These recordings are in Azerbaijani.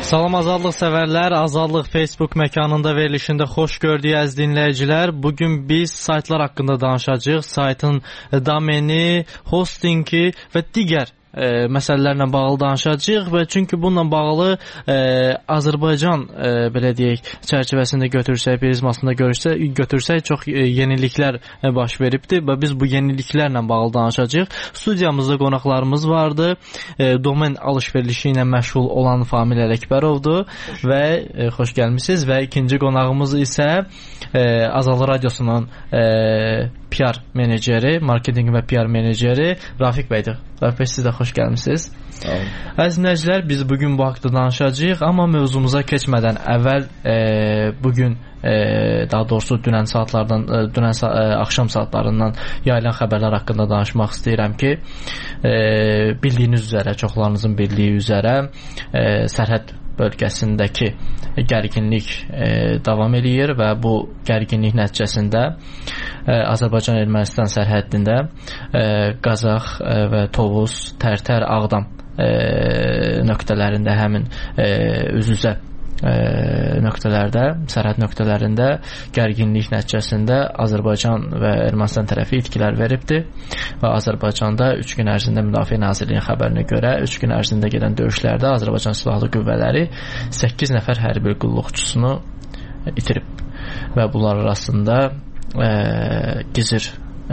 Salam Azadlıq sevərlər, Azadlıq Facebook məkanında verilişində xoş gördük əziz dinləyicilər. Bugün biz saytlar haqqında danışacağıq. Saytın domeni, hostingi və digər məsələlərlə bağlı danışacağıq və çünki bununla bağlı Azərbaycan belə deyək çərçivəsində götürsək, prizmasında götürsək çox yeniliklər baş veribdir və biz bu yeniliklərlə bağlı danışacağıq. Studiyamızda qonaqlarımız vardı. Domen alış-verişi ilə məşğul olan Famil Ələkbərovdur və xoş gəlmisiniz və ikinci qonağımız isə Azadlıq Radiosunun PR meneceri, marketinq və PR meneceri Rafiq bəydir. Rafiq bəy, siz də xoş gəlmisiniz. Əziz dinləyicilər, biz bugün bu haqda danışacağıq, amma mövzumuza keçmədən əvvəl bugün daha doğrusu dünən axşam saatlarından yayılan xəbərlər haqqında danışmaq istəyirəm ki, bildiyiniz üzrə, çoxlarınızın bildiyi üzrə sərhəd bölgəsindəki gərginlik davam eləyir və bu gərginlik nəticəsində Azərbaycan-Ermənistan sərhəddində Qazax və Tovuz, Tərtər, Ağdam nöqtələrində həmin üz-üzə nöqtələrdə, sərhəd nöqtələrində gərginlik nəticəsində Azərbaycan və Ermənistan tərəfi itkilər veribdir və Azərbaycanda 3 gün ərzində Müdafiə Nazirliyinin xəbərinə görə 3 gün ərzində gedən döyüşlərdə Azərbaycan Silahlı Qüvvələri 8 nəfər hərbi qulluqçusunu itirib və bunlar arasında Gizir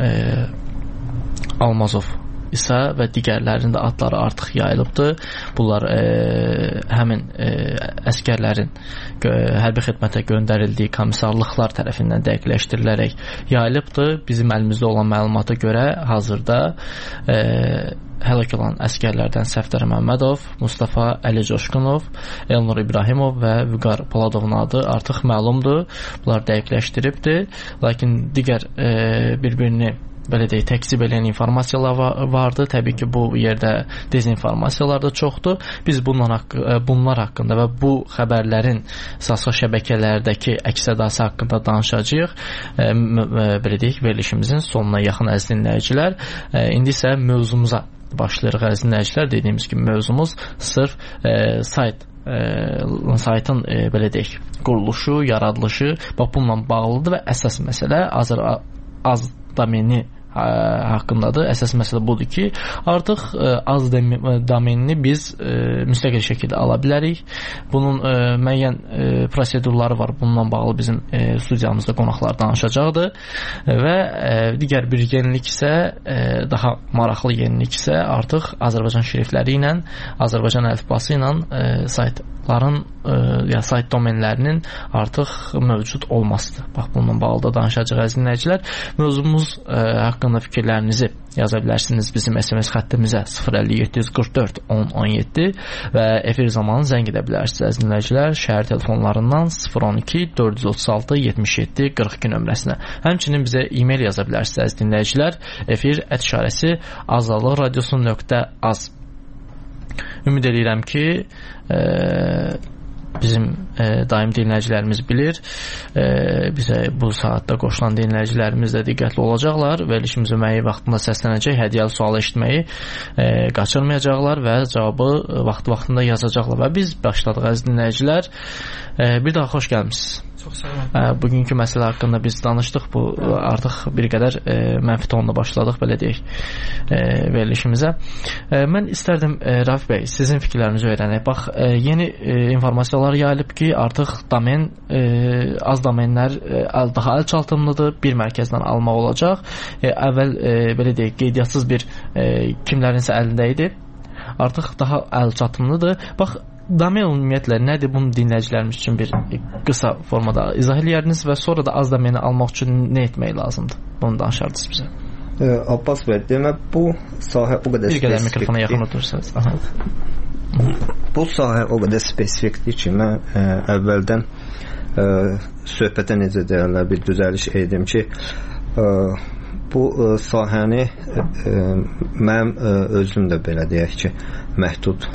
Almazov isə və digərlərinin də adları artıq yayılıbdır. Bunlar həmin əskərlərin hərbi xidmətə göndərildiyi komissarlıqlar tərəfindən dəqiqləşdirilərək yayılıbdır. Bizim əlimizdə olan məlumata görə hazırda həlak olan əskərlərdən Səfdər Məmmədov, Mustafa Əli Coşqunov, Elnur İbrahimov və Vüqar Poladovun adı artıq məlumdur. Bunlar dəqiqləşdiribdir. Lakin digər bir-birini belə deyək, təkzib eləyən informasiyalar vardı. Təbii ki, bu yerdə dezinformasiyalar da çoxdur. Biz bunlar haqqında və bu xəbərlərin sosial şəbəkələrdəki əks-sədası haqqında danışacağıq. Belə deyək, verilişimizin sonuna yaxın əziz dinləyicilər. İndi isə mövzumuza başlayırıq əziz dinləyicilər. Dediyimiz kimi mövzumuz sırf saytın belə deyək, quruluşu, yaradılışı bununla bağlıdır və əsas məsələ az domeni haqqındadır. Əsas məsələ budur ki, artıq az domenini biz müstəqil şəkildə ala bilərik. Bunun müəyyən prosedurları var. Bununla bağlı bizim studiyamızda qonaqlar danışacaqdır. Və digər bir yenilik isə, daha maraqlı yenilik isə artıq Azərbaycan şrifləri ilə, Azərbaycan əlifbası ilə saytların ya sayt domenlərinin artıq mövcud olmasıdır. Bax, bununla bağlı da danışacaq əziz dinləyicilər. Mövzumuz haqqında fikirlərinizi yaza bilərsiniz bizim SMS xəttimizə 05744 1017 və efir zamanı zəng edə bilərsiniz əziz dinləyicilər şəhər telefonlarından 012 436 77 42 nömrəsinə. Həmçinin bizə e-mail yaza bilərsiniz əziz dinləyicilər efir@ azadlıqradiosu.az. Ümid edirəm ki, bizim daim dinləyicilərimiz bilir, bizə bu saatda qoşulan dinləyicilərimiz də diqqətli olacaqlar, verilişimizə müəyyən vaxtında səslənəcək, hədiyyəli sual eşitməyi qaçırmayacaqlar və cavabı vaxtında yazacaqlar və biz başladıq əziz dinləyicilər. Bir daha xoş gəlmişsiniz. Çox sağ olun. Bugünkü məsələ haqqında biz danışdıq. Bu artıq bir qədər mənfi tonda başladıq, belə deyək, verilişimizə. Mən istərdim Rafiq bəy, sizin fikirlərinizi öyrənək. Bax, yeni informasiyalar yayılıb ki, artıq domen, az domenlər daha əlçatımlıdır, bir mərkəzdən almaq olacaq. Əvvəl belə deyək, qeydiyyatсыз bir kimlərinsə əlində idi. Artıq daha əlçatımlıdır. Bax, domen ümumiyyətlə nədir? Bunu dinləyicilərimiz üçün bir qısa formada izah edərdiniz və sonra da az domeni almaq üçün nə etmək lazımdır? Bunu danışardınız bizə. Abbas bəy, demək bu sahə o qədər spesifik. Bir qədər mikrofona yaxın otursanız. Bu sahə o qədər spesifikdir ki, mən əvvəldən söhbətə necə deyirlər, bir düzəliş edim ki, bu sahəni mənim özüm də belə deyək ki, məhdud